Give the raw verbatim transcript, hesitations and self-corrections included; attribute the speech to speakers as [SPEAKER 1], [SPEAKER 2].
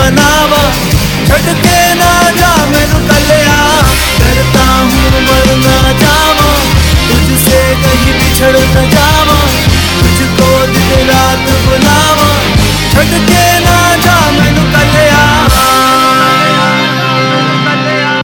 [SPEAKER 1] मनावा, छड़ के ना जा मैनू कलिया, डरता हूँ मर ना जावा, तुझसे कहीं बिछड़ न जा।